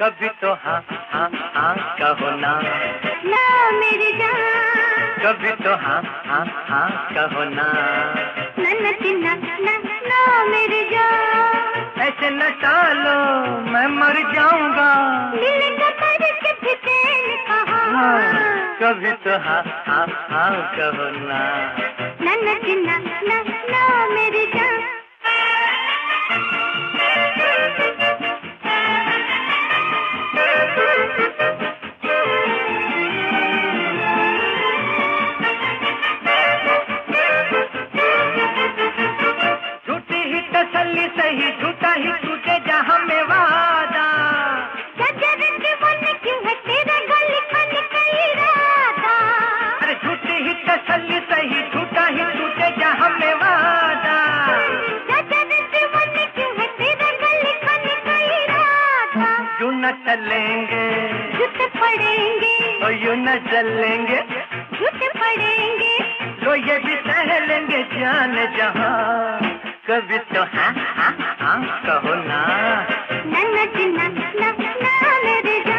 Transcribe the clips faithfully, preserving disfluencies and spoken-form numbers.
कभी तो हाँ हाँ हाँ कहो ना, ना मेरी जान, कभी तो हाँ हाँ हाँ कहो ना, नन्ना चिन्ना ना ना मेरी जान, ऐसे न टालो मैं मर जाऊंगा, दिल का पर के चैन कहाँ, कभी तो हाँ हाँ हाँ कहो ना, नन्ना चिन्ना ना ना मेरी जान। झूठी ही तसल्ली सही, झूठा ही टूटे जहाँ में वादा, क्यों है तेरा गल खन का इरादा, अरे झूठी ही तसल्ली सही, झूठा ही टूटे जहाँ में वादा, क्यों है तेरा गल खन का इरादा, यूं न चलेंगे झूठ पड़ेंगे, और यूं न चलेंगे, झूठ पड़ेंगे, तो ये भी सह लेंगे जान जहाँ, कभी तो हाँ हाँ हाँ कहो ना, नन्ना चिन्ना ना ना मेरे जान।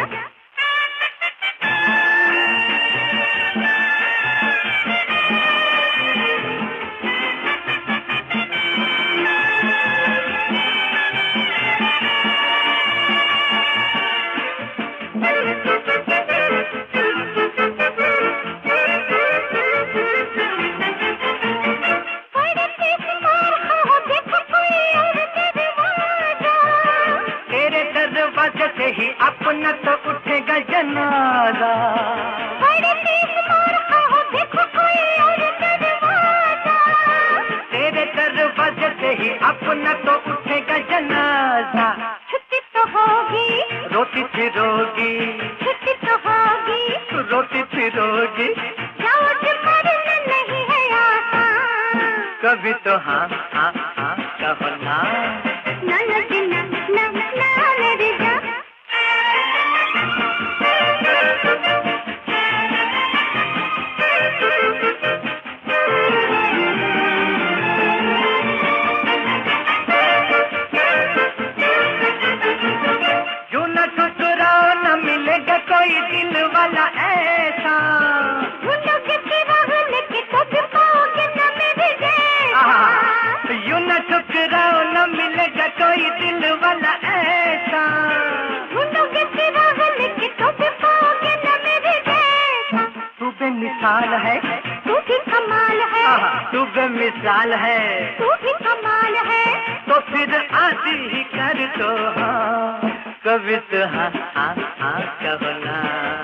दरवाजे से ही अपना तो उठेगा जनाजा, बड़े तेज मार खाओ देखो कोई और दरवाजा, तेरे दरवाजे से ही अपना तो उठेगा जनाजा, छुट्टी तो होगी रोती फिरोगी, छुट्टी तो होगी रोती फिरोगी, जाओ मरना नहीं है आसान, कभी तो हाँ हाँ हाँ कहो ना, नन्ना चिन्ना ना ना मेरी जान। यूं न ठुकराओ न मिलेगा कोई दिल वाला ऐसा, ढूंढोगे फिर लेके कभी पाओगे न मेरे जैसा, यूं न ठुकराओ न मिलेगा कोई दिल वाला ऐसा, ढूंढोगे फिर लेके कभी पाओगे न मेरे जैसा, तू बेमिसाल है, तू भी कमाल है, तू बेमिसाल है, तू भी कमाल है, तो फिर आदि ही कर दो हाँ, कभी तो हाँ हाँ हाँ कहो ना।